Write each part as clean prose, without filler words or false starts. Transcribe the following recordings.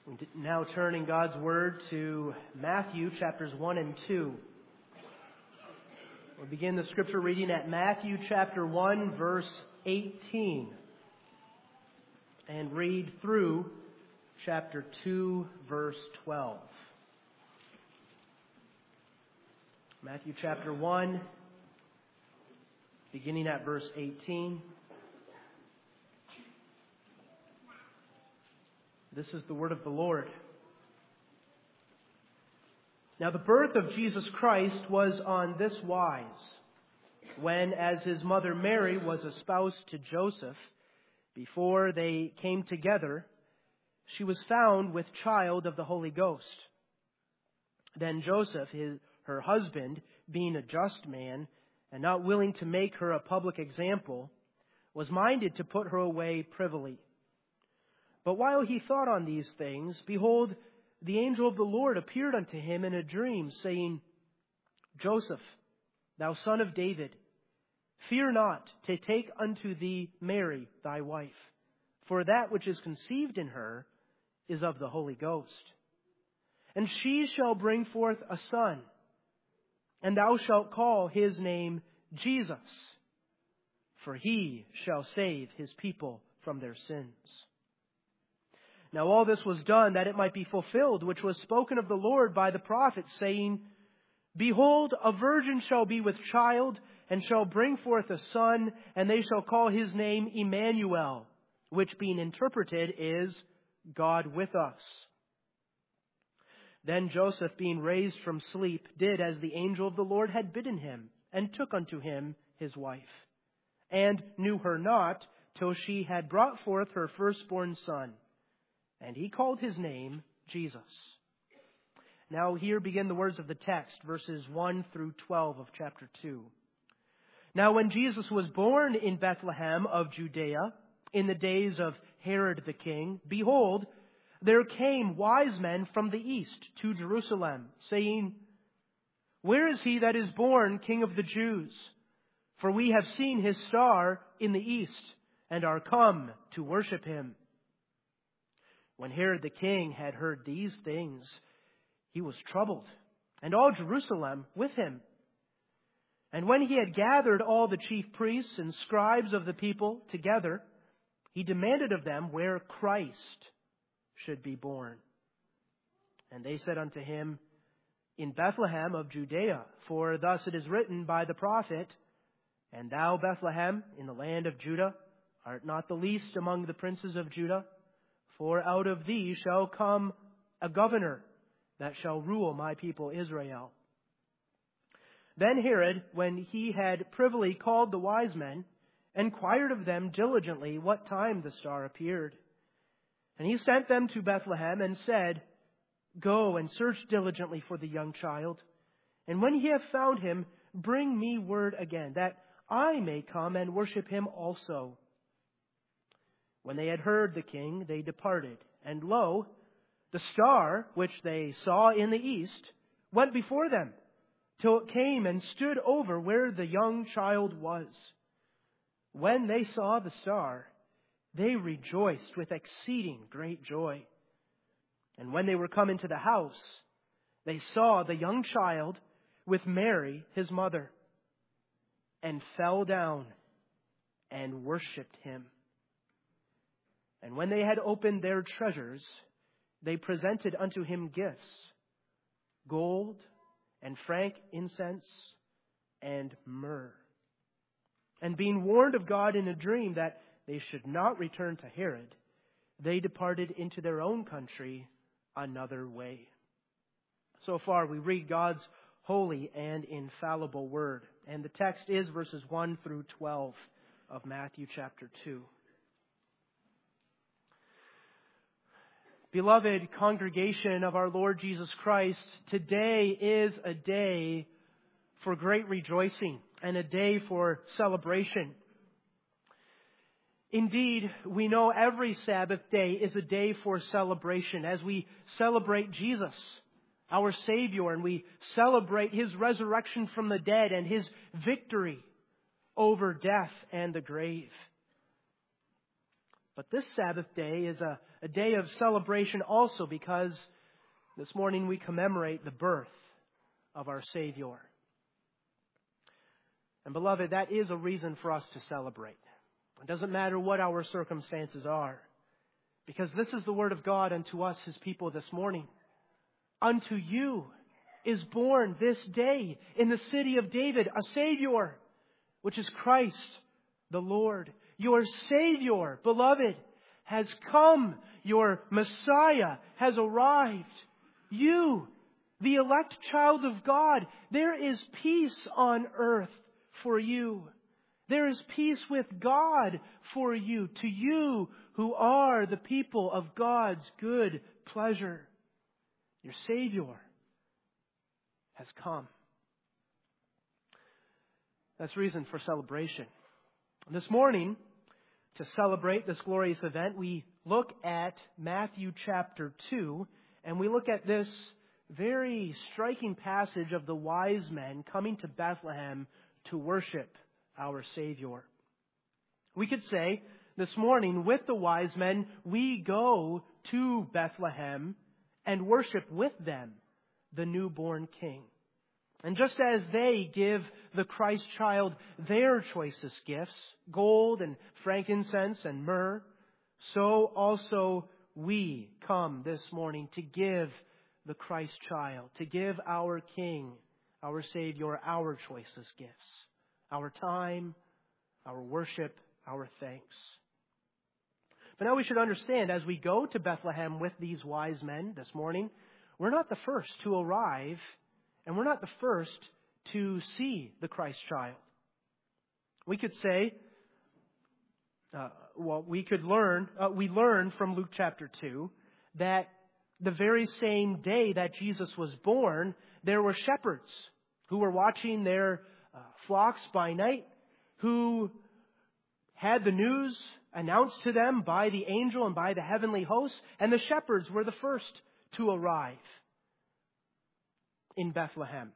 Now turning God's Word to Matthew chapters 1 and 2. We'll begin the scripture reading at Matthew chapter 1 verse 18 and read through chapter 2 verse 12. Matthew chapter 1 beginning at verse 18. This is the word of the Lord. Now the birth of Jesus Christ was on this wise. When, as his mother Mary was espoused to Joseph, before they came together, she was found with child of the Holy Ghost. Then Joseph, her husband, being a just man, and not willing to make her a public example, was minded to put her away privily. But while he thought on these things, behold, the angel of the Lord appeared unto him in a dream, saying, Joseph, thou son of David, fear not to take unto thee Mary thy wife, for that which is conceived in her is of the Holy Ghost. And she shall bring forth a son, and thou shalt call his name Jesus, for he shall save his people from their sins. Now all this was done that it might be fulfilled, which was spoken of the Lord by the prophet, saying, Behold, a virgin shall be with child, and shall bring forth a son, and they shall call his name Emmanuel, which being interpreted is God with us. Then Joseph, being raised from sleep, did as the angel of the Lord had bidden him, and took unto him his wife, and knew her not till she had brought forth her firstborn son. And he called his name Jesus. Now here begin the words of the text, verses 1 through 12 of chapter 2. Now when Jesus was born in Bethlehem of Judea, in the days of Herod the king, behold, there came wise men from the east to Jerusalem, saying, Where is he that is born King of the Jews? For we have seen his star in the east, and are come to worship him. When Herod the king had heard these things, he was troubled, and all Jerusalem with him. And when he had gathered all the chief priests and scribes of the people together, he demanded of them where Christ should be born. And they said unto him, In Bethlehem of Judea, for thus it is written by the prophet, And thou, Bethlehem, in the land of Judah, art not the least among the princes of Judah, for out of thee shall come a governor that shall rule my people Israel. Then Herod, when he had privily called the wise men, inquired of them diligently what time the star appeared. And he sent them to Bethlehem and said, Go and search diligently for the young child. And when ye have found him, bring me word again, that I may come and worship him also. When they had heard the king, they departed. And lo, the star, which they saw in the east, went before them, till it came and stood over where the young child was. When they saw the star, they rejoiced with exceeding great joy. And when they were come into the house, they saw the young child with Mary, his mother, and fell down and worshipped him. And when they had opened their treasures, they presented unto him gifts, gold and frankincense and myrrh. And being warned of God in a dream that they should not return to Herod, they departed into their own country another way. So far we read God's holy and infallible word. And the text is verses 1 through 12 of Matthew chapter 2. Beloved congregation of our Lord Jesus Christ, today is a day for great rejoicing and a day for celebration. Indeed, we know every Sabbath day is a day for celebration as we celebrate Jesus, our Savior, and we celebrate His resurrection from the dead and His victory over death and the grave. But this Sabbath day is a day of celebration also because this morning we commemorate the birth of our Savior. And beloved, that is a reason for us to celebrate. It doesn't matter what our circumstances are, because this is the word of God unto us, His people, this morning. Unto you is born this day in the city of David a Savior, which is Christ the Lord. Your Savior, beloved, has come. Your Messiah has arrived. You, the elect child of God, there is peace on earth for you. There is peace with God for you, to you who are the people of God's good pleasure. Your Savior has come. That's reason for celebration. This morning, to celebrate this glorious event, we look at Matthew chapter 2, and we look at this very striking passage of the wise men coming to Bethlehem to worship our Savior. We could say this morning, with the wise men, we go to Bethlehem and worship with them the newborn King. And just as they give the Christ child their choicest gifts, gold and frankincense and myrrh, so also we come this morning to give the Christ child, to give our King, our Savior, our choicest gifts, our time, our worship, our thanks. But now we should understand, as we go to Bethlehem with these wise men this morning, we're not the first to arrive, and we're not the first to see the Christ child. We could say, we learn from Luke chapter 2 that the very same day that Jesus was born, there were shepherds who were watching their flocks by night, who had the news announced to them by the angel and by the heavenly hosts, and the shepherds were the first to arrive in Bethlehem.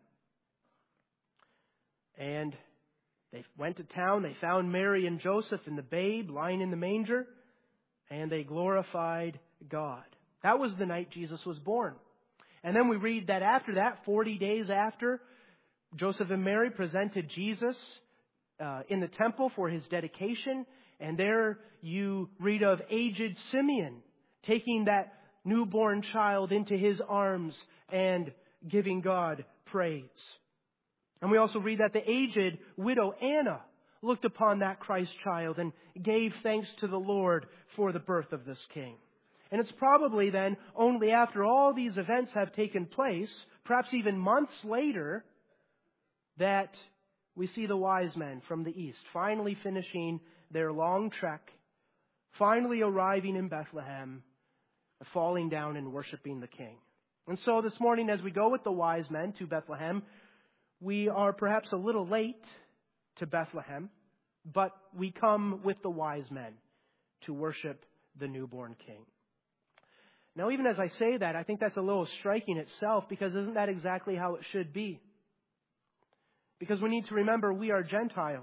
And they went to town, they found Mary and Joseph and the babe lying in the manger, and they glorified God. That was the night Jesus was born. And then we read that after that, 40 days after, Joseph and Mary presented Jesus in the temple for His dedication. And there you read of aged Simeon taking that newborn child into his arms and giving God praise. And we also read that the aged widow Anna looked upon that Christ child and gave thanks to the Lord for the birth of this King. And it's probably then only after all these events have taken place, perhaps even months later, that we see the wise men from the east finally finishing their long trek, finally arriving in Bethlehem, falling down and worshiping the King. And so this morning, as we go with the wise men to Bethlehem, we are perhaps a little late to Bethlehem, but we come with the wise men to worship the newborn King. Now, even as I say that, I think that's a little striking itself, because isn't that exactly how it should be? Because we need to remember we are Gentiles.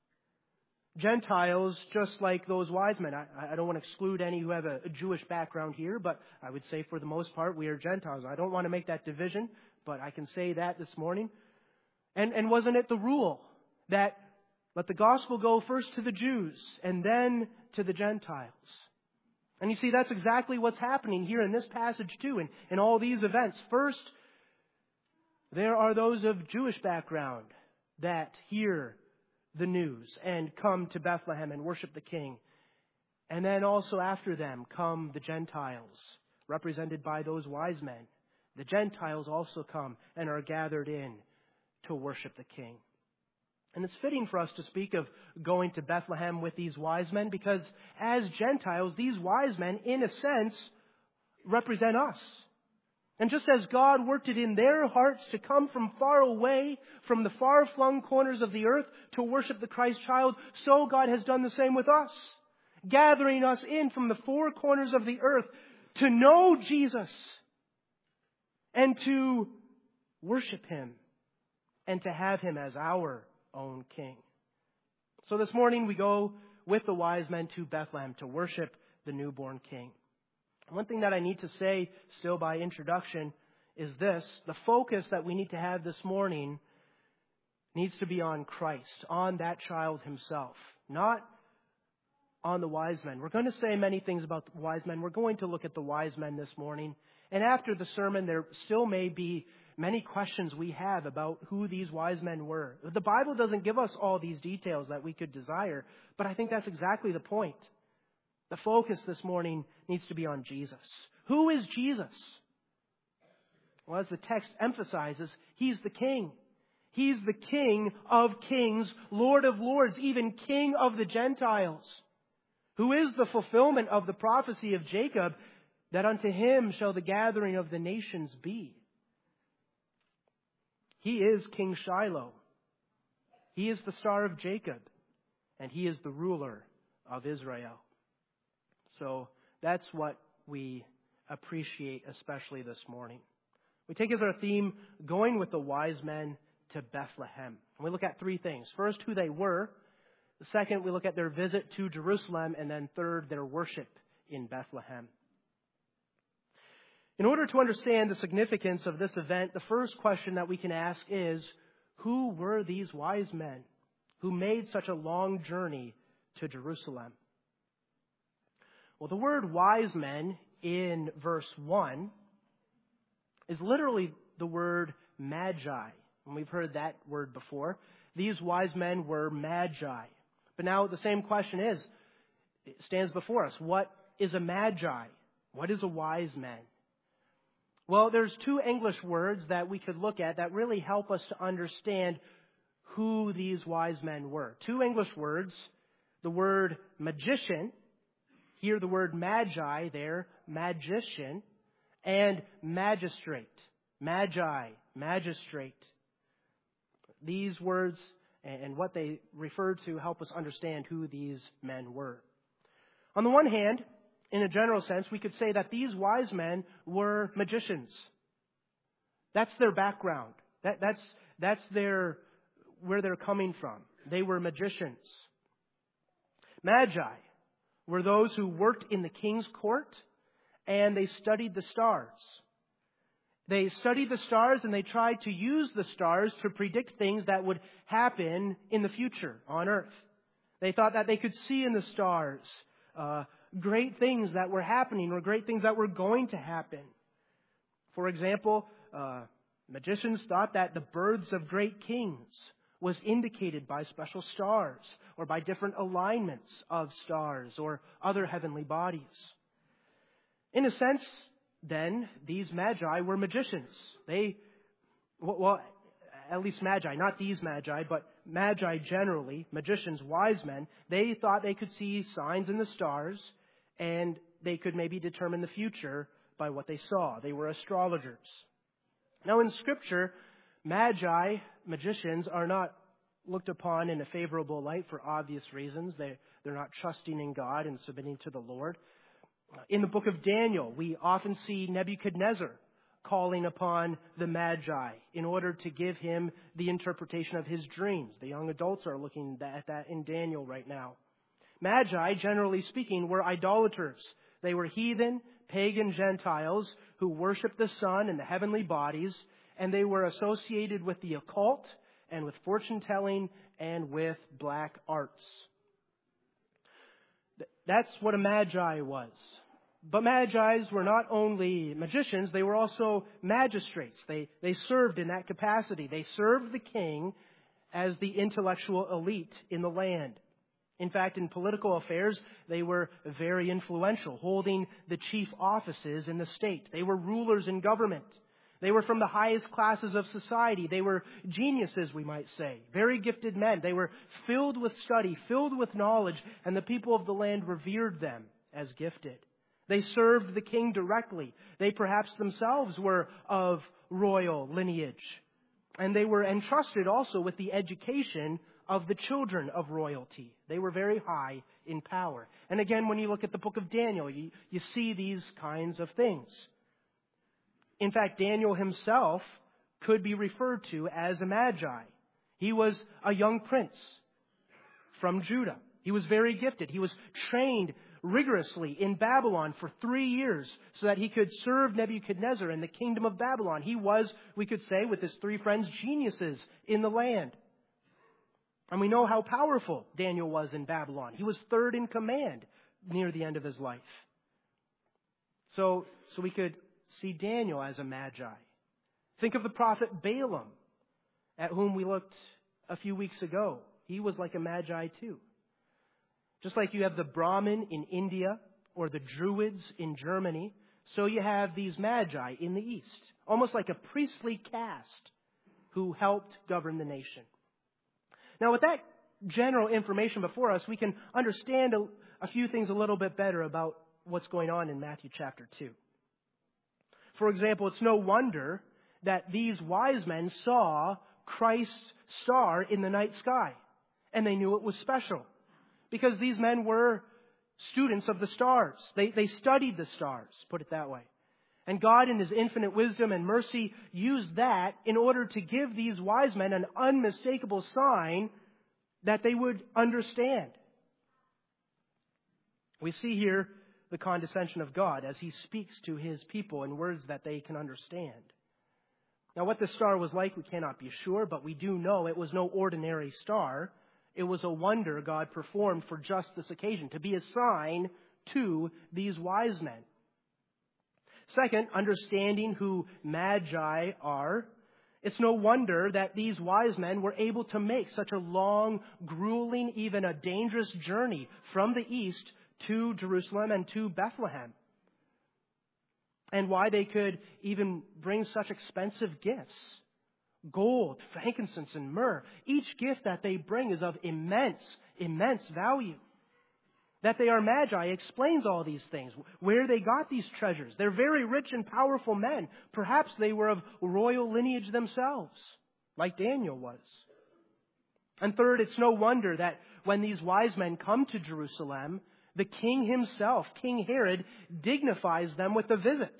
Gentiles, just like those wise men. I don't want to exclude any who have a Jewish background here, but I would say for the most part we are Gentiles. I don't want to make that division, but I can say that this morning. And wasn't it the rule that let the gospel go first to the Jews and then to the Gentiles? And you see, that's exactly what's happening here in this passage too, in all these events. First, there are those of Jewish background that hear the news and come to Bethlehem and worship the King. And then also after them come the Gentiles, represented by those wise men. The Gentiles also come and are gathered in to worship the King. And it's fitting for us to speak of going to Bethlehem with these wise men, because as Gentiles, these wise men, in a sense, represent us. And just as God worked it in their hearts to come from far away, from the far-flung corners of the earth to worship the Christ child, so God has done the same with us, gathering us in from the four corners of the earth to know Jesus and to worship Him and to have Him as our own King. So this morning we go with the wise men to Bethlehem to worship the newborn King. One thing that I need to say still by introduction is this: the focus that we need to have this morning needs to be on Christ, on that child himself, not on the wise men. We're going to say many things about the wise men. We're going to look at the wise men this morning. And after the sermon, there still may be many questions we have about who these wise men were. The Bible doesn't give us all these details that we could desire, but I think that's exactly the point. The focus this morning needs to be on Jesus. Who is Jesus? Well, as the text emphasizes, He's the King. He's the King of kings, Lord of lords, even King of the Gentiles, who is the fulfillment of the prophecy of Jacob, that unto Him shall the gathering of the nations be. He is King Shiloh. He is the Star of Jacob, and He is the ruler of Israel. So that's what we appreciate especially this morning. We take as our theme, going with the wise men to Bethlehem. And we look at three things. First, who they were. The second, we look at their visit to Jerusalem. And then third, their worship in Bethlehem. In order to understand the significance of this event, the first question that we can ask is, who were these wise men who made such a long journey to Jerusalem? Well, the word wise men in verse 1 is literally the word magi. And we've heard that word before. These wise men were magi. But now the same question stands before us. What is a magi? What is a wise man? Well, there's two English words that we could look at that really help us to understand who these wise men were. Two English words, the word magician, here the word magi there, magician, and magistrate. Magi, magistrate. These words and what they refer to help us understand who these men were. On the one hand, in a general sense, we could say that these wise men were magicians. That's their background. That's where they're coming from. They were magicians. Magi were those who worked in the king's court, and they studied the stars. They studied the stars and they tried to use the stars to predict things that would happen in the future on earth. They thought that they could see in the stars great things that were happening or great things that were going to happen. For example, magicians thought that the births of great kings was indicated by special stars or by different alignments of stars or other heavenly bodies. In a sense, then, these magi were magicians. At least magi, not these magi, but magi generally, magicians, wise men, they thought they could see signs in the stars and they could maybe determine the future by what they saw. They were astrologers. Now in Scripture, magi, magicians, are not looked upon in a favorable light for obvious reasons. They're not trusting in God and submitting to the Lord. In the book of Daniel, we often see Nebuchadnezzar calling upon the Magi in order to give him the interpretation of his dreams. The young adults are looking at that in Daniel right now. Magi, generally speaking, were idolaters. They were heathen, pagan Gentiles who worshiped the sun and the heavenly bodies, and they were associated with the occult and with fortune-telling and with black arts. That's what a magi was. But magi's were not only magicians, they were also magistrates. They served in that capacity. They served the king as the intellectual elite in the land. In fact, in political affairs, they were very influential, holding the chief offices in the state. They were rulers in government. They were from the highest classes of society. They were geniuses, we might say, very gifted men. They were filled with study, filled with knowledge, and the people of the land revered them as gifted. They served the king directly. They perhaps themselves were of royal lineage. And they were entrusted also with the education of the children of royalty. They were very high in power. And again, when you look at the book of Daniel, you see these kinds of things. In fact, Daniel himself could be referred to as a magi. He was a young prince from Judah. He was very gifted. He was trained rigorously in Babylon for 3 years so that he could serve Nebuchadnezzar in the kingdom of Babylon. He was, we could say, with his 3 friends, geniuses in the land. And we know how powerful Daniel was in Babylon. He was 3rd in command near the end of his life. So we could see Daniel as a magi. Think of the prophet Balaam, at whom we looked a few weeks ago. He was like a magi too. Just like you have the Brahmin in India or the Druids in Germany, so you have these magi in the East, almost like a priestly caste who helped govern the nation. Now, with that general information before us, we can understand a few things a little bit better about what's going on in Matthew chapter 2. For example, it's no wonder that these wise men saw Christ's star in the night sky, and they knew it was special, because these men were students of the stars. They studied the stars, put it that way. And God, in His infinite wisdom and mercy, used that in order to give these wise men an unmistakable sign that they would understand. We see here the condescension of God as He speaks to His people in words that they can understand. Now, what this star was like, we cannot be sure, but we do know it was no ordinary star. It was a wonder God performed for just this occasion, to be a sign to these wise men. Second, understanding who magi are, it's no wonder that these wise men were able to make such a long, grueling, even a dangerous journey from the east to Jerusalem and to Bethlehem. And why they could even bring such expensive gifts. Gold, frankincense, and myrrh. Each gift that they bring is of immense, immense value. That they are magi explains all these things, where they got these treasures. They're very rich and powerful men. Perhaps they were of royal lineage themselves, like Daniel was. And third, it's no wonder that when these wise men come to Jerusalem, the king himself, King Herod, dignifies them with a visit,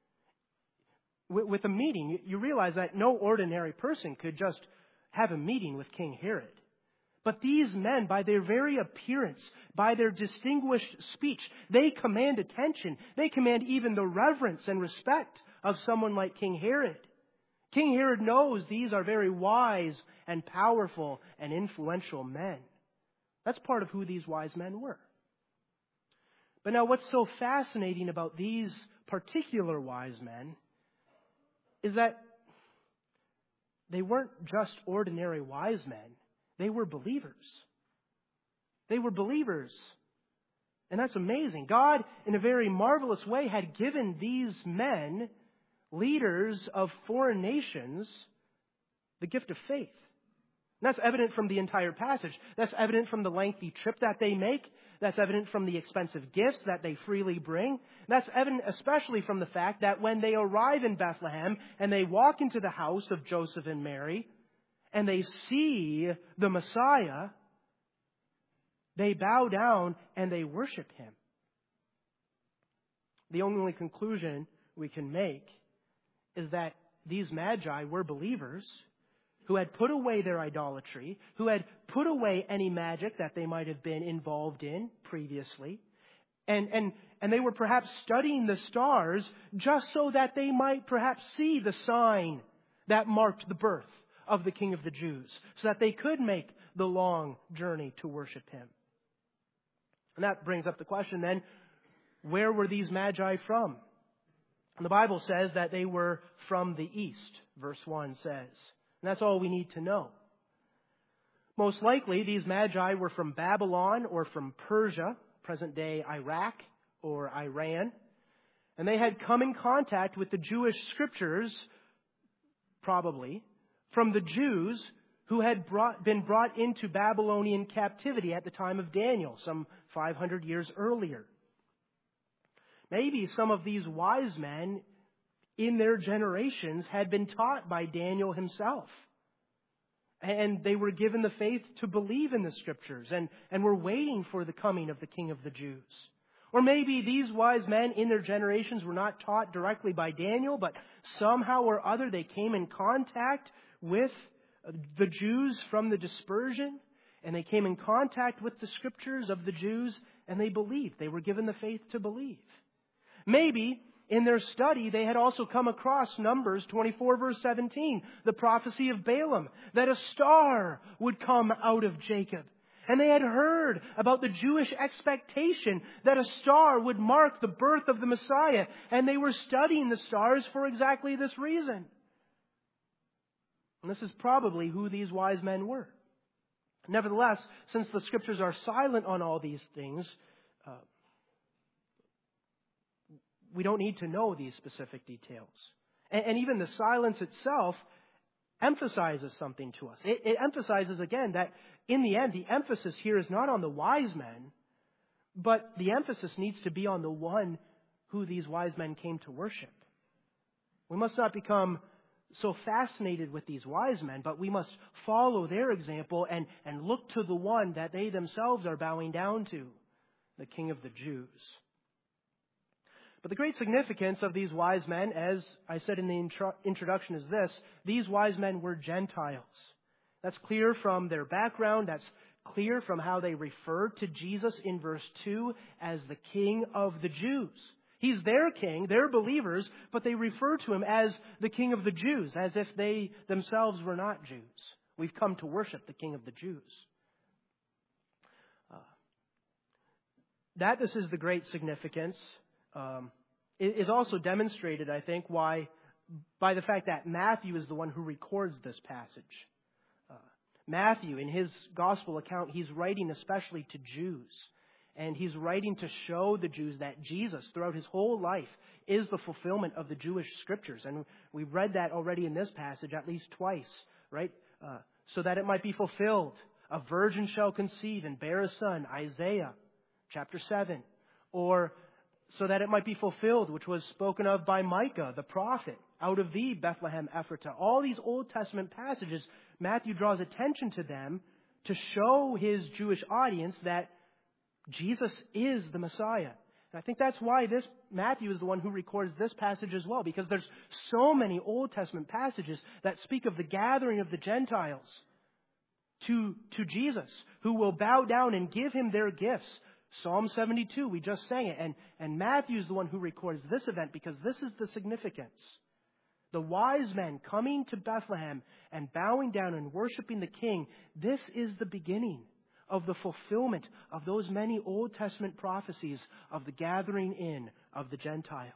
with a meeting. You realize that no ordinary person could just have a meeting with King Herod. But these men, by their very appearance, by their distinguished speech, they command attention. They command even the reverence and respect of someone like King Herod. King Herod knows these are very wise and powerful and influential men. That's part of who these wise men were. But now what's so fascinating about these particular wise men is that they weren't just ordinary wise men. They were believers. They were believers. And that's amazing. God, in a very marvelous way, had given these men, leaders of foreign nations, the gift of faith. And that's evident from the entire passage. That's evident from the lengthy trip that they make. That's evident from the expensive gifts that they freely bring. That's evident especially from the fact that when they arrive in Bethlehem and they walk into the house of Joseph and Mary, and they see the Messiah, they bow down and they worship Him. The only conclusion we can make is that these magi were believers who had put away their idolatry, who had put away any magic that they might have been involved in previously, and they were perhaps studying the stars just so that they might perhaps see the sign that marked the birth of the King of the Jews, so that they could make the long journey to worship Him. And that brings up the question then, where were these magi from? And the Bible says that they were from the east, verse 1 says. And that's all we need to know. Most likely, these magi were from Babylon or from Persia, present-day Iraq or Iran. And they had come in contact with the Jewish scriptures, probably, from the Jews who had been brought into Babylonian captivity at the time of Daniel, some 500 years earlier. Maybe some of these wise men in their generations had been taught by Daniel himself. And they were given the faith to believe in the Scriptures and were waiting for the coming of the King of the Jews. Or maybe these wise men in their generations were not taught directly by Daniel, but somehow or other they came in contact with the Jews from the dispersion, and they came in contact with the Scriptures of the Jews, and they believed. They were given the faith to believe. Maybe in their study they had also come across Numbers 24 verse 17, the prophecy of Balaam, that a star would come out of Jacob. And they had heard about the Jewish expectation that a star would mark the birth of the Messiah. And they were studying the stars for exactly this reason. And this is probably who these wise men were. Nevertheless, since the Scriptures are silent on all these things, we don't need to know these specific details. And even the silence itself emphasizes something to us. It emphasizes again that in the end, the emphasis here is not on the wise men, but the emphasis needs to be on the one who these wise men came to worship. We must not become so fascinated with these wise men, but we must follow their example and look to the one that they themselves are bowing down to, the King of the Jews. But the great significance of these wise men, as I said in the introduction, is this: these wise men were Gentiles. That's clear from their background. That's clear from how they refer to Jesus in verse 2 as the King of the Jews. He's their king, they're believers, but they refer to him as the King of the Jews, as if they themselves were not Jews. We've come to worship the King of the Jews. That this is the great significance is also demonstrated, I think, by the fact that Matthew is the one who records this passage. Matthew, in his gospel account, he's writing especially to Jews. And he's writing to show the Jews that Jesus, throughout his whole life, is the fulfillment of the Jewish Scriptures. And we've read that already in this passage at least twice, right? So that it might be fulfilled. A virgin shall conceive and bear a son, Isaiah chapter 7. Or so that it might be fulfilled, which was spoken of by Micah, the prophet, out of thee, Bethlehem Ephratah. All these Old Testament passages, Matthew draws attention to them to show his Jewish audience that Jesus is the Messiah. And I think that's why Matthew is the one who records this passage as well, because there's so many Old Testament passages that speak of the gathering of the Gentiles to Jesus, who will bow down and give him their gifts. Psalm 72, we just sang it. And Matthew is the one who records this event because this is the significance. The wise men coming to Bethlehem and bowing down and worshiping the King, this is the beginning of the fulfillment of those many Old Testament prophecies of the gathering in of the Gentiles.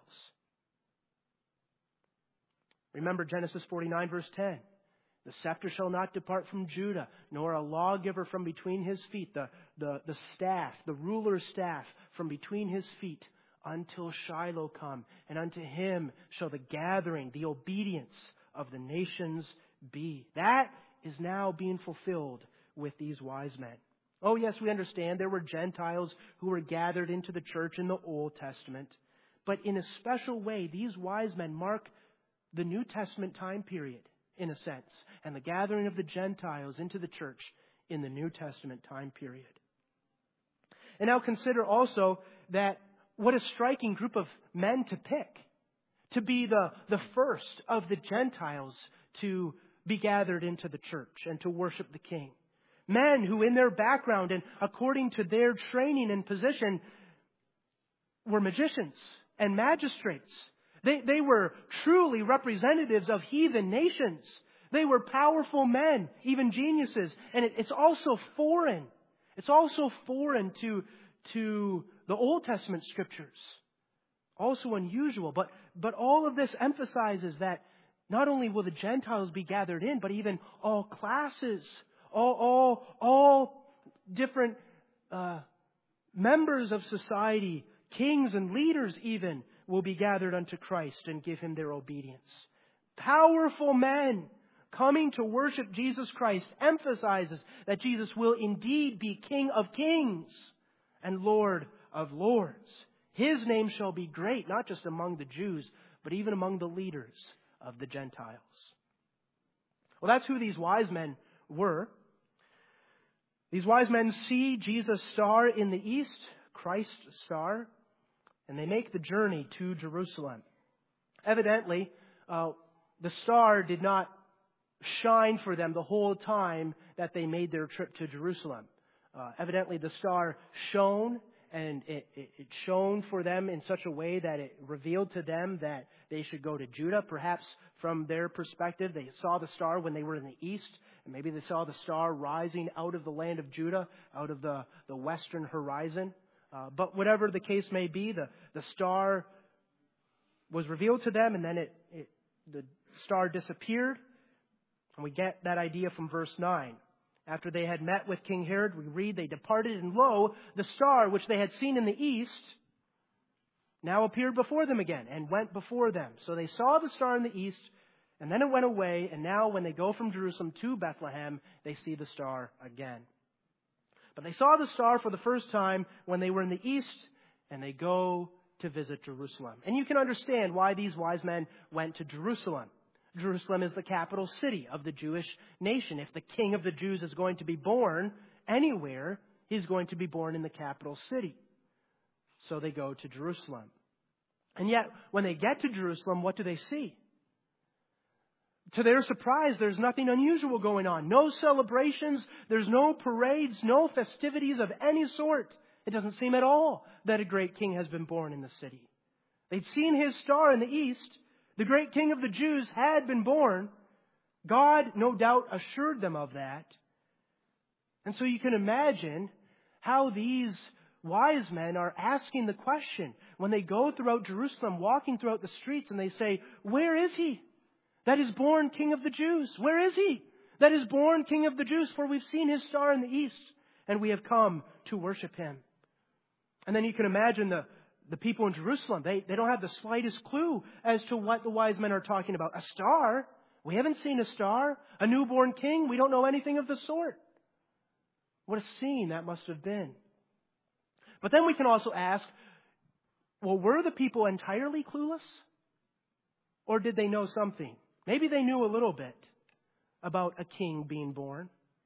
Remember Genesis 49 verse 10. The scepter shall not depart from Judah, nor a lawgiver from between his feet, the staff, the ruler's staff from between his feet, until Shiloh come, and unto him shall the gathering, the obedience of the nations be. That is now being fulfilled with these wise men. Oh yes, we understand there were Gentiles who were gathered into the church in the Old Testament, but in a special way, these wise men mark the New Testament time period, in a sense, and the gathering of the Gentiles into the church in the New Testament time period. And now consider also that what a striking group of men to pick to be the first of the Gentiles to be gathered into the church and to worship the King. Men who in their background and according to their training and position were magicians and magistrates. They were truly representatives of heathen nations. They were powerful men, even geniuses. And it's also foreign. It's also foreign to the Old Testament Scriptures. Also unusual. But all of this emphasizes that not only will the Gentiles be gathered in, but even all classes, all different members of society, kings and leaders even, will be gathered unto Christ and give him their obedience. Powerful men coming to worship Jesus Christ emphasizes that Jesus will indeed be King of kings and Lord of lords. His name shall be great, not just among the Jews, but even among the leaders of the Gentiles. Well, that's who these wise men were. These wise men see Jesus' star in the east, Christ's star, and they make the journey to Jerusalem. Evidently, the star did not shine for them the whole time that they made their trip to Jerusalem. Evidently, the star shone and it shone for them in such a way that it revealed to them that they should go to Judah. Perhaps from their perspective, they saw the star when they were in the east, and maybe they saw the star rising out of the land of Judah, out of the western horizon. But whatever the case may be, the star was revealed to them, and then the star disappeared. And we get that idea from verse 9. After they had met with King Herod, we read, they departed, and lo, the star which they had seen in the east now appeared before them again, and went before them. So they saw the star in the east, and then it went away, and now when they go from Jerusalem to Bethlehem, they see the star again. But they saw the star for the first time when they were in the east, and they go to visit Jerusalem. And you can understand why these wise men went to Jerusalem. Jerusalem is the capital city of the Jewish nation. If the King of the Jews is going to be born anywhere, he's going to be born in the capital city. So they go to Jerusalem. And yet, when they get to Jerusalem, what do they see? To their surprise, there's nothing unusual going on. No celebrations, there's no parades, no festivities of any sort. It doesn't seem at all that a great king has been born in the city. They'd seen his star in the east. The great king of the Jews had been born. God, no doubt, assured them of that. And so you can imagine how these wise men are asking the question when they go throughout Jerusalem, walking throughout the streets, and they say, "Where is he that is born King of the Jews? Where is he that is born King of the Jews? For we've seen his star in the east, and we have come to worship him." And then you can imagine the people in Jerusalem. They don't have the slightest clue as to what the wise men are talking about. A star? We haven't seen a star. A newborn king? We don't know anything of the sort. What a scene that must have been. But then we can also ask, well, were the people entirely clueless? Or did they know something? Maybe they knew a little bit about a king being born.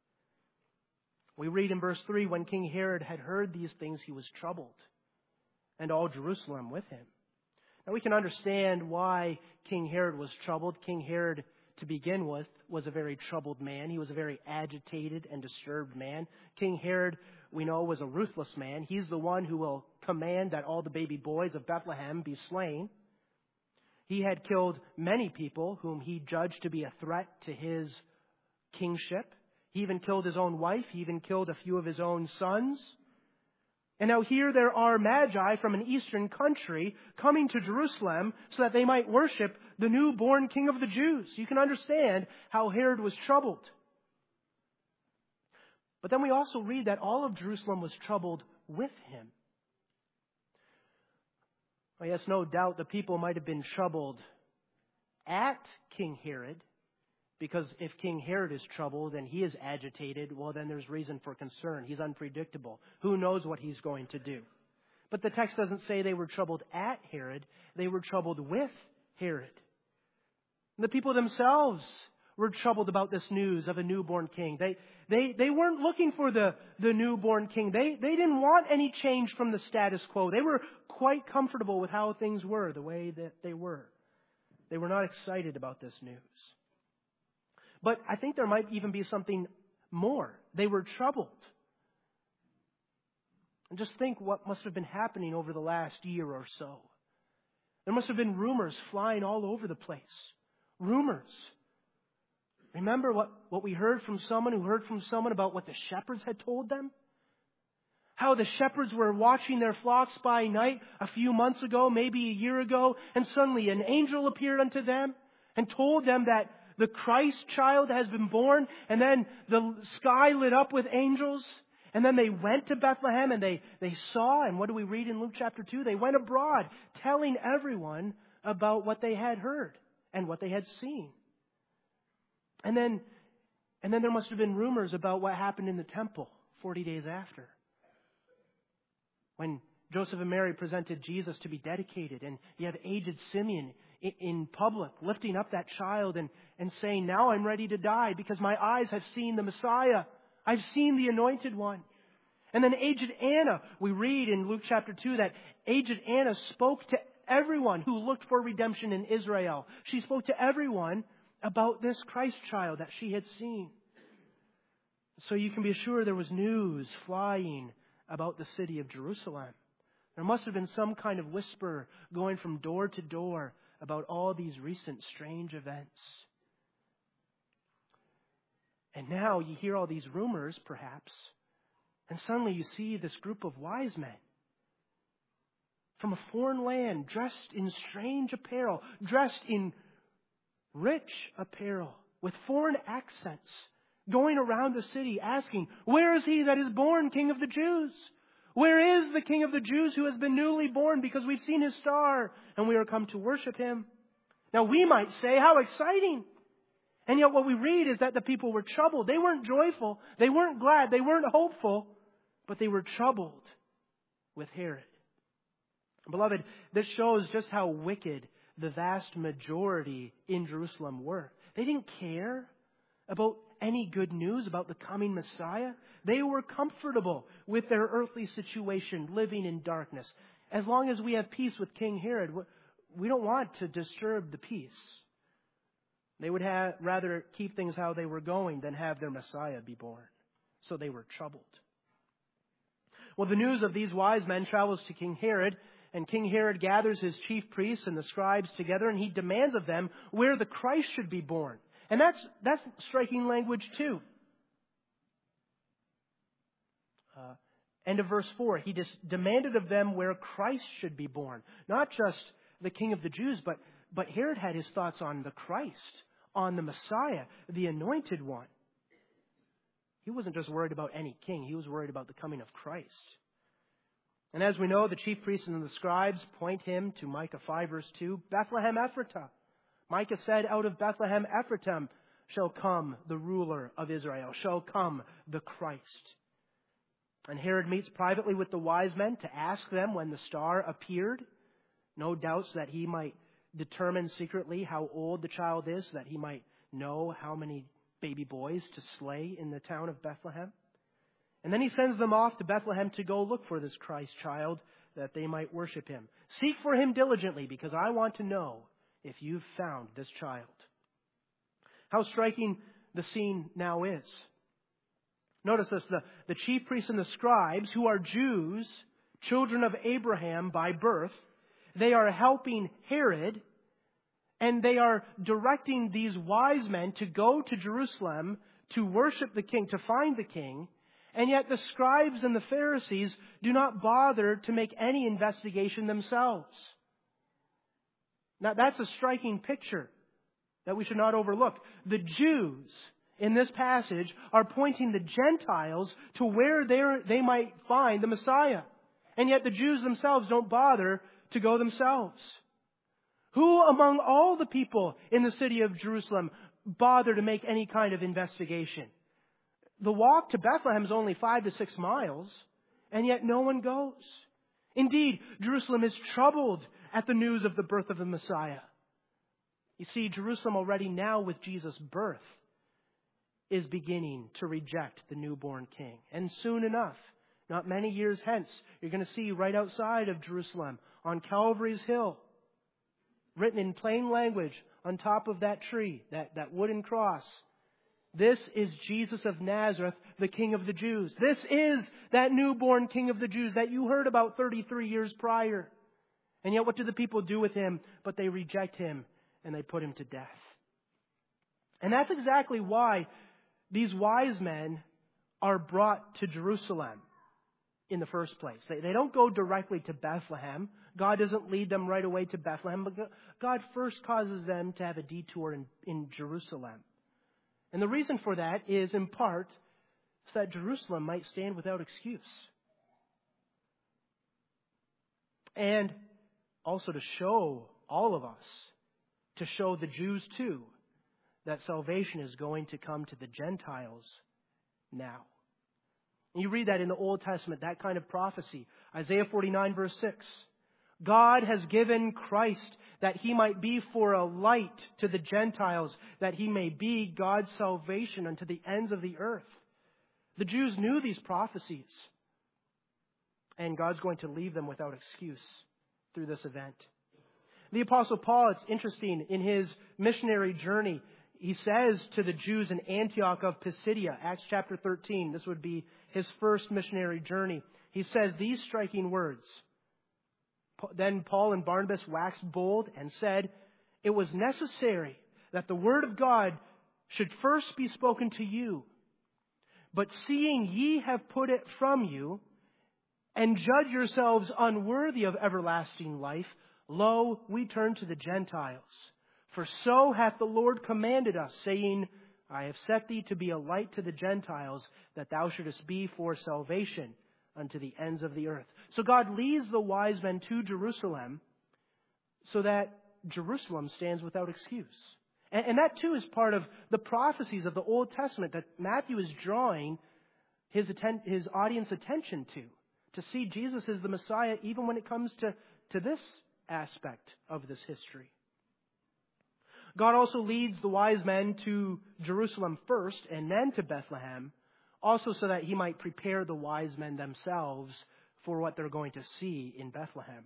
We read in verse 3, when King Herod had heard these things, he was troubled, and all Jerusalem with him. Now we can understand why King Herod was troubled. King Herod, to begin with, was a very troubled man. He was a very agitated and disturbed man. King Herod, we know, was a ruthless man. He's the one who will command that all the baby boys of Bethlehem be slain. He had killed many people whom he judged to be a threat to his kingship. He even killed his own wife. He even killed a few of his own sons. And now here there are magi from an eastern country coming to Jerusalem so that they might worship the newborn King of the Jews. You can understand how Herod was troubled. But then we also read that all of Jerusalem was troubled with him. Well, yes, no doubt the people might have been troubled at King Herod, because if King Herod is troubled and he is agitated, well, then there's reason for concern. He's unpredictable. Who knows what he's going to do? But the text doesn't say they were troubled at Herod. They were troubled with Herod. The people themselves were troubled about this news of a newborn king. They weren't looking for the newborn king. They didn't want any change from the status quo. They were quite comfortable with how things were, the way that they were. They were not excited about this news. But I think there might even be something more. They were troubled. And just think what must have been happening over the last year or so. There must have been rumors flying all over the place. Rumors. Remember what we heard from someone who heard from someone about what the shepherds had told them? How the shepherds were watching their flocks by night a few months ago, maybe a year ago, and suddenly an angel appeared unto them and told them that the Christ child has been born, and then the sky lit up with angels, and then they went to Bethlehem and they saw, and what do we read in Luke chapter 2? They went abroad telling everyone about what they had heard and what they had seen. And then there must have been rumors about what happened in the temple 40 days after, when Joseph and Mary presented Jesus to be dedicated, and you have aged Simeon in public lifting up that child and saying, "Now I'm ready to die because my eyes have seen the Messiah. I've seen the Anointed One." And then aged Anna, we read in Luke chapter 2 that aged Anna spoke to everyone who looked for redemption in Israel. She spoke to everyone about this Christ child that she had seen. So you can be sure there was news flying about the city of Jerusalem. There must have been some kind of whisper going from door to door about all these recent strange events. And now you hear all these rumors, perhaps, and suddenly you see this group of wise men from a foreign land, dressed in strange apparel, dressed in rich apparel, with foreign accents, going around the city asking, "Where is he that is born King of the Jews? Where is the King of the Jews who has been newly born? Because we've seen his star, and we are come to worship him." Now we might say, how exciting! And yet what we read is that the people were troubled. They weren't joyful. They weren't glad. They weren't hopeful. But they were troubled with Herod. Beloved, this shows just how wicked the vast majority in Jerusalem were. They didn't care about any good news about the coming Messiah. They were comfortable with their earthly situation, living in darkness. As long as we have peace with King Herod, we don't want to disturb the peace. They would rather keep things how they were going than have their Messiah be born. So they were troubled. Well, the news of these wise men travels to King Herod, and King Herod gathers his chief priests and the scribes together, and he demands of them where the Christ should be born. And that's striking language too. End of verse 4. He demanded of them where Christ should be born. Not just the King of the Jews, but Herod had his thoughts on the Christ, on the Messiah, the Anointed One. He wasn't just worried about any king. He was worried about the coming of Christ. And as we know, the chief priests and the scribes point him to Micah 5 verse 2, Bethlehem Ephratah. Micah said, out of Bethlehem Ephratah shall come the ruler of Israel, shall come the Christ. And Herod meets privately with the wise men to ask them when the star appeared. No doubts that he might determine secretly how old the child is, so that he might know how many baby boys to slay in the town of Bethlehem. And then he sends them off to Bethlehem to go look for this Christ child, that they might worship him. Seek for him diligently, because I want to know if you've found this child. How striking the scene now is. Notice this, the chief priests and the scribes, who are Jews, children of Abraham by birth, they are helping Herod, and they are directing these wise men to go to Jerusalem to worship the king, to find the king. And yet the scribes and the Pharisees do not bother to make any investigation themselves. Now that's a striking picture that we should not overlook. The Jews in this passage are pointing the Gentiles to where they might find the Messiah. And yet the Jews themselves don't bother to go themselves. Who among all the people in the city of Jerusalem bother to make any kind of investigation? The walk to Bethlehem is only 5 to 6 miles, and yet no one goes. Indeed, Jerusalem is troubled at the news of the birth of the Messiah. You see, Jerusalem already now with Jesus' birth is beginning to reject the newborn king. And soon enough, not many years hence, you're going to see right outside of Jerusalem on Calvary's Hill, written in plain language on top of that tree, that wooden cross, this is Jesus of Nazareth, the King of the Jews. This is that newborn King of the Jews that you heard about 33 years prior. And yet what do the people do with him? But they reject him and they put him to death. And that's exactly why these wise men are brought to Jerusalem in the first place. They don't go directly to Bethlehem. God doesn't lead them right away to Bethlehem, but God first causes them to have a detour in Jerusalem. And the reason for that is, in part, so that Jerusalem might stand without excuse. And also to show all of us, to show the Jews too, that salvation is going to come to the Gentiles now. And you read that in the Old Testament, that kind of prophecy. Isaiah 49 verse 6. God has given Christ that he might be for a light to the Gentiles, that he may be God's salvation unto the ends of the earth. The Jews knew these prophecies. And God's going to leave them without excuse through this event. The Apostle Paul, it's interesting, in his missionary journey, he says to the Jews in Antioch of Pisidia, Acts chapter 13, this would be his first missionary journey. he says these striking words. Then Paul and Barnabas waxed bold and said, "It was necessary that the word of God should first be spoken to you. But seeing ye have put it from you, and judge yourselves unworthy of everlasting life, lo, we turn to the Gentiles. For so hath the Lord commanded us, saying, I have set thee to be a light to the Gentiles, that thou shouldest be for salvation unto the ends of the earth." So God leads the wise men to Jerusalem so that Jerusalem stands without excuse. And that too is part of the prophecies of the Old Testament that Matthew is drawing his audience attention to see Jesus as the Messiah even when it comes to this aspect of this history. God also leads the wise men to Jerusalem first and then to Bethlehem, also so that he might prepare the wise men themselves for what they're going to see in Bethlehem.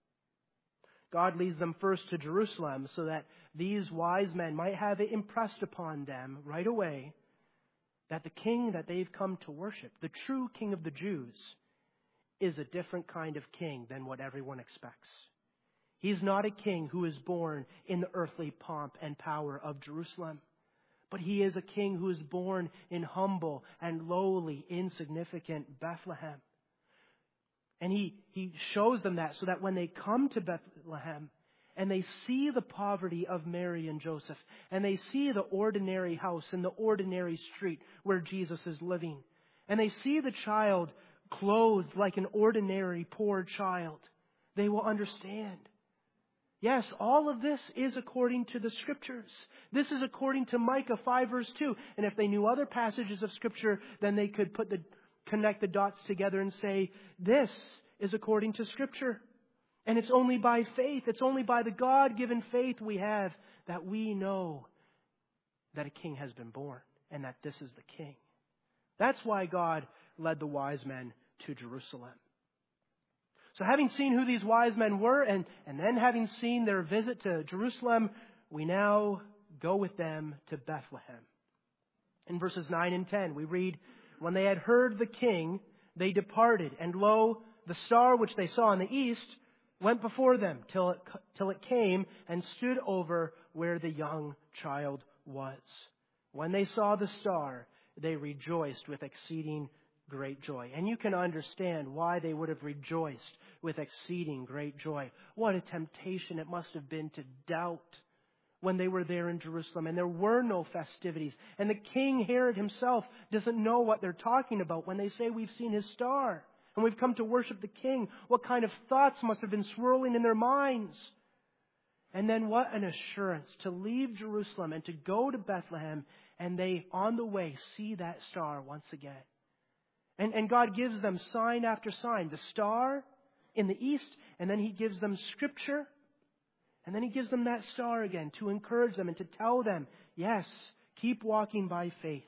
God leads them first to Jerusalem so that these wise men might have it impressed upon them right away that the king that they've come to worship, the true King of the Jews, is a different kind of king than what everyone expects. He's not a king who is born in the earthly pomp and power of Jerusalem, but he is a king who is born in humble and lowly, insignificant Bethlehem. And he shows them that so that when they come to Bethlehem and they see the poverty of Mary and Joseph, and they see the ordinary house and the ordinary street where Jesus is living, and they see the child clothed like an ordinary poor child, they will understand. Yes, all of this is according to the Scriptures. This is according to Micah 5 verse 2. And if they knew other passages of Scripture, then they could connect the dots together and say, this is according to Scripture. And it's only by faith, it's only by the God-given faith we have that we know that a king has been born and that this is the king. That's why God led the wise men to Jerusalem. So having seen who these wise men were and then having seen their visit to Jerusalem, we now go with them to Bethlehem. In verses 9 and 10, we read, "When they had heard the king, they departed, and lo, the star which they saw in the east went before them till it came and stood over where the young child was. When they saw the star, they rejoiced with exceeding great joy." And you can understand why they would have rejoiced with exceeding great joy. What a temptation it must have been to doubt when they were there in Jerusalem and there were no festivities. And the king Herod himself doesn't know what they're talking about when they say we've seen his star and we've come to worship the king. What kind of thoughts must have been swirling in their minds? And then what an assurance to leave Jerusalem and to go to Bethlehem, and they on the way see that star once again. And God gives them sign after sign. The star in the east, and then he gives them Scripture, and then he gives them that star again to encourage them and to tell them, yes, keep walking by faith.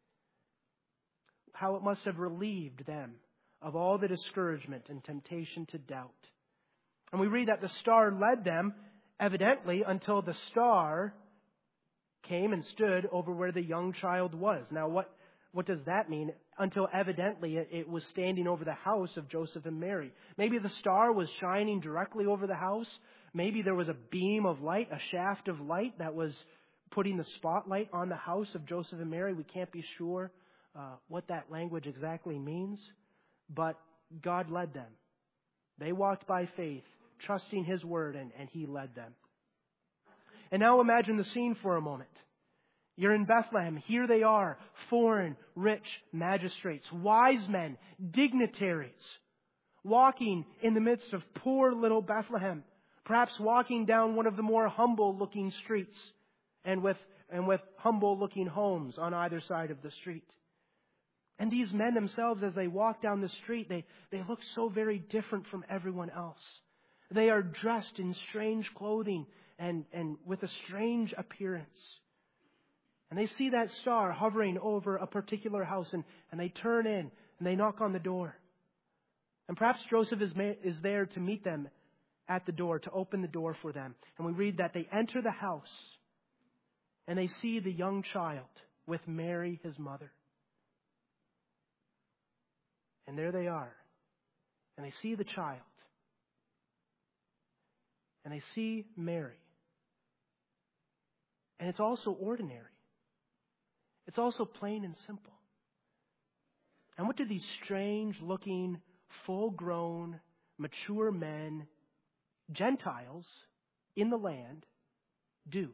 How it must have relieved them of all the discouragement and temptation to doubt. And we read that the star led them, evidently, until the star came and stood over where the young child was. Now, what does that mean? Until evidently it was standing over the house of Joseph and Mary. Maybe the star was shining directly over the house. Maybe there was a beam of light, a shaft of light that was putting the spotlight on the house of Joseph and Mary. We can't be sure what that language exactly means. But God led them. They walked by faith, trusting His word, and He led them. And now imagine the scene for a moment. You're in Bethlehem. Here they are, foreign, rich magistrates, wise men, dignitaries, walking in the midst of poor little Bethlehem, perhaps walking down one of the more humble-looking streets and with humble-looking homes on either side of the street. And these men themselves, as they walk down the street, they look so very different from everyone else. They are dressed in strange clothing and with a strange appearance. And they see that star hovering over a particular house, and they turn in and they knock on the door. And perhaps Joseph is there to meet them at the door, to open the door for them. And we read that they enter the house and they see the young child with Mary, his mother. And there they are, And they see the child. And they see Mary. And it's also ordinary. It's also plain and simple. And what do these strange-looking, full-grown, mature men, Gentiles in the land, do?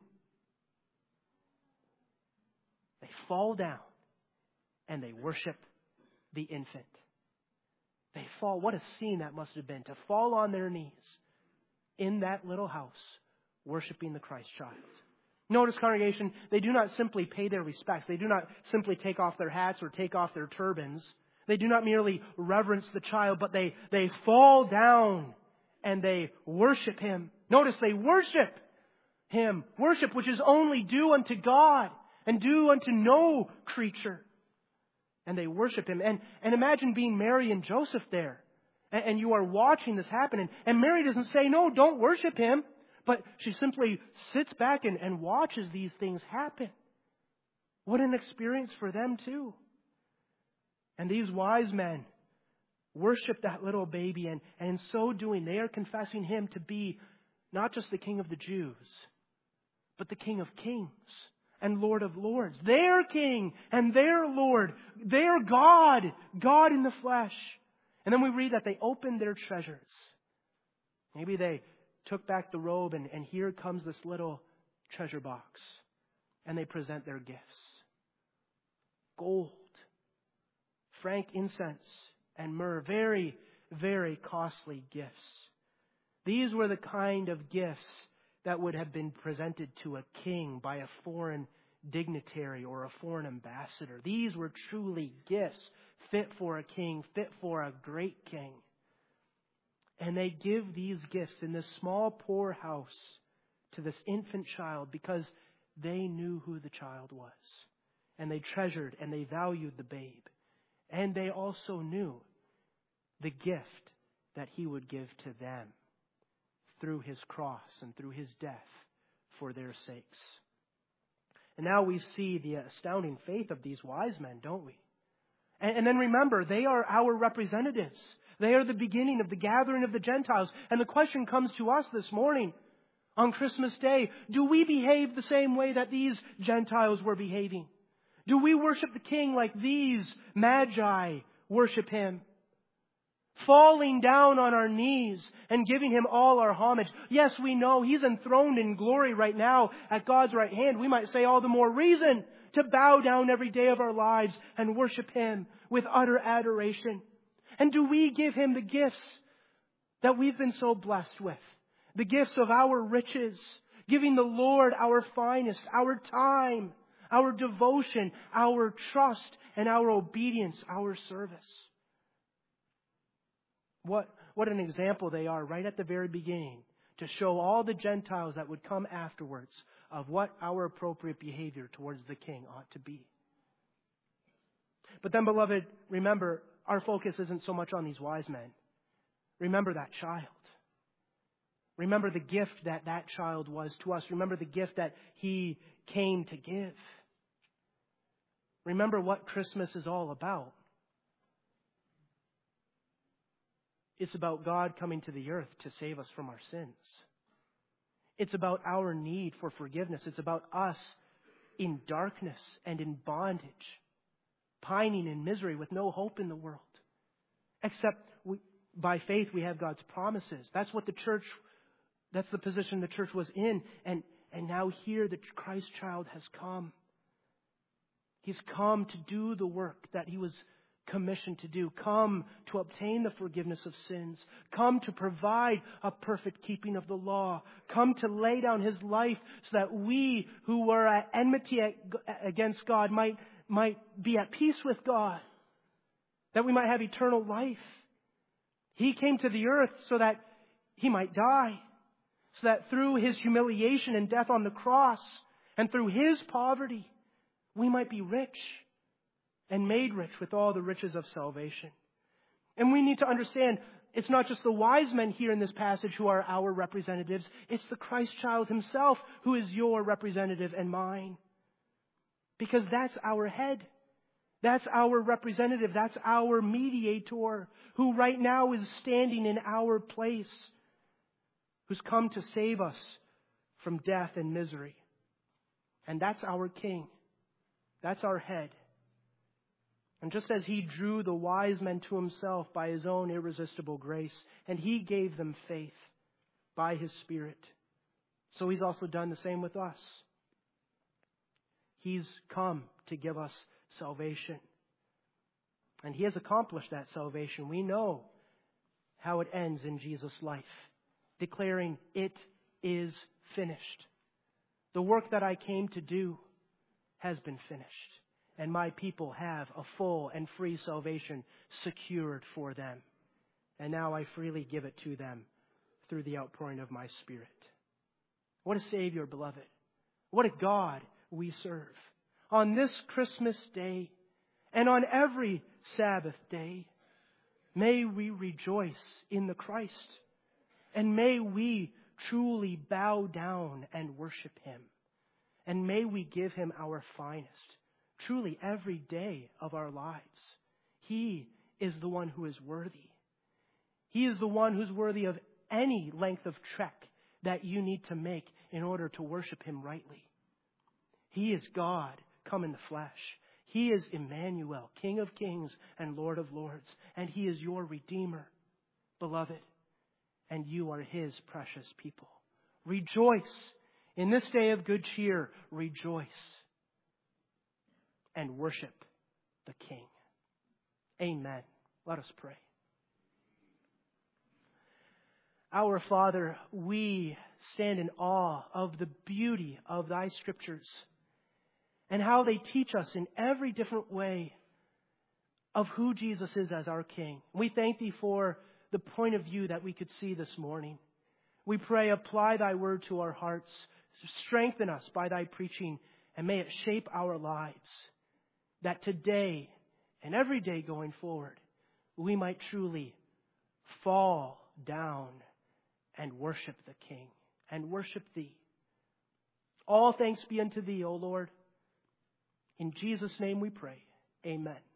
They fall down and they worship the infant. They fall. What a scene that must have been, to fall on their knees in that little house, worshiping the Christ child. Notice, congregation, they do not simply pay their respects. They do not simply take off their hats or take off their turbans. They do not merely reverence the child, but they fall down and they worship Him. Notice, they worship Him. Worship which is only due unto God and due unto no creature. And they worship Him. And imagine being Mary and Joseph there. And you are watching this happen. And Mary doesn't say, no, don't worship Him. But she simply sits back and watches these things happen. What an experience for them too. And these wise men worship that little baby. And in so doing, they are confessing Him to be not just the King of the Jews, but the King of Kings and Lord of Lords. Their King and their Lord. Their God. God in the flesh. And then we read that they opened their treasures. Maybe they took back the robe and here comes this little treasure box. And they present their gifts. Gold, frankincense, and myrrh. Very, very costly gifts. These were the kind of gifts that would have been presented to a king by a foreign dignitary or a foreign ambassador. These were truly gifts fit for a king, fit for a great king. And they give these gifts in this small, poor house to this infant child because they knew who the child was. And they treasured and they valued the babe. And they also knew the gift that He would give to them through His cross and through His death for their sakes. And now we see the astounding faith of these wise men, don't we? And then remember, they are our representatives. They are the beginning of the gathering of the Gentiles. And the question comes to us this morning, on Christmas Day, do we behave the same way that these Gentiles were behaving? Do we worship the King like these Magi worship Him? Falling down on our knees and giving Him all our homage. Yes, we know He's enthroned in glory right now at God's right hand. We might say all the more reason to bow down every day of our lives and worship Him with utter adoration. And do we give Him the gifts that we've been so blessed with? The gifts of our riches, giving the Lord our finest, our time, our devotion, our trust, and our obedience, our service. What an example they are right at the very beginning to show all the Gentiles that would come afterwards of what our appropriate behavior towards the King ought to be. But then, beloved, remember, our focus isn't so much on these wise men. Remember that child. Remember the gift that that child was to us. Remember the gift that He came to give. Remember what Christmas is all about. It's about God coming to the earth to save us from our sins. It's about our need for forgiveness. It's about us in darkness and in bondage, pining in misery with no hope in the world. Except by faith we have God's promises. That's what that's the position the church was in. And now here the Christ child has come. He's come to do the work that He was commissioned to do. Come to obtain the forgiveness of sins. Come to provide a perfect keeping of the law. Come to lay down His life so that we who were at enmity against God might be at peace with God. That we might have eternal life. He came to the earth so that He might die. So that through His humiliation and death on the cross and through His poverty, we might be rich and made rich with all the riches of salvation. And we need to understand, it's not just the wise men here in this passage who are our representatives. It's the Christ child Himself who is your representative and mine. Because that's our head. That's our representative. That's our mediator who right now is standing in our place, who's come to save us from death and misery. And that's our King. That's our head. And just as He drew the wise men to Himself by His own irresistible grace, and He gave them faith by His Spirit, so He's also done the same with us. He's come to give us salvation. And He has accomplished that salvation. We know how it ends in Jesus' life, declaring, "It is finished. The work that I came to do has been finished, and my people have a full and free salvation secured for them. And now I freely give it to them through the outpouring of my Spirit." What a Savior, beloved. What a God we serve. On this Christmas day and on every Sabbath day, may we rejoice in the Christ, and may we truly bow down and worship Him, and may we give Him our finest, truly every day of our lives. He is the one who is worthy. He is the one who's worthy of any length of trek that you need to make in order to worship Him rightly. He is God come in the flesh. He is Emmanuel, King of kings and Lord of lords. And He is your Redeemer, beloved. And you are His precious people. Rejoice. In this day of good cheer, rejoice. And worship the King. Amen. Let us pray. Our Father, we stand in awe of the beauty of Thy Scriptures and how they teach us in every different way of who Jesus is as our King. We thank Thee for the point of view that we could see this morning. We pray, apply Thy word to our hearts, strengthen us by Thy preaching, and may it shape our lives, that today and every day going forward, we might truly fall down and worship the King and worship Thee. All thanks be unto Thee, O Lord. In Jesus' name we pray. Amen.